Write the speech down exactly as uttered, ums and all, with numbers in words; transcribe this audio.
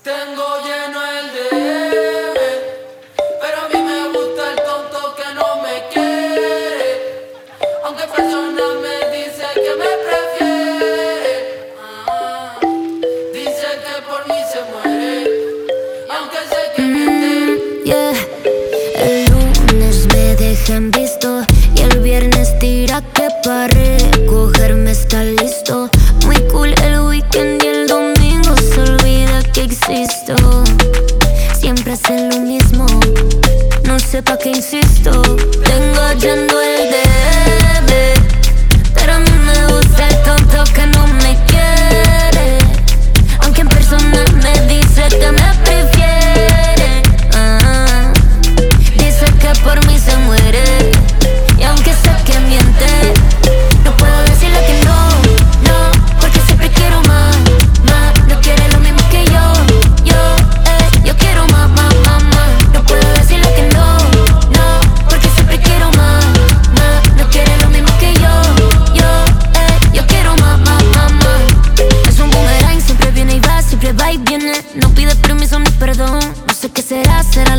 Tengo lleno el D M, pero a mí me gusta el tonto que no me quiere. Aunque personas me dicen que me prefiere, ah, dice que por mí se muere, y aunque sé que miente. mm, yeah. El lunes me dejan visto y el viernes tira que pa' recogerme está listo. Muy cool el weekend y el domingo se olvida que existo. Siempre hacen lo mismo, no sé pa' qué insisto. Tengo yendo el D M, pero a mí me gusta el tonto que no me quiere. Aunque en persona me dice que me prefiere, ah, dice que por mí se muere, y aunque sé que miente, no puedo decirle que no, no, porque siempre quiero más, más. No quiere lo mismo que yo, yo, eh, yo quiero más, más, más, más. No puedo decirle que no, no, porque siempre quiero más, más. No quiere lo mismo que yo, yo, eh, yo quiero más, más, más, más. Es un boomerang, siempre viene y va, siempre va y viene. No pide permiso ni perdón, no sé qué será, será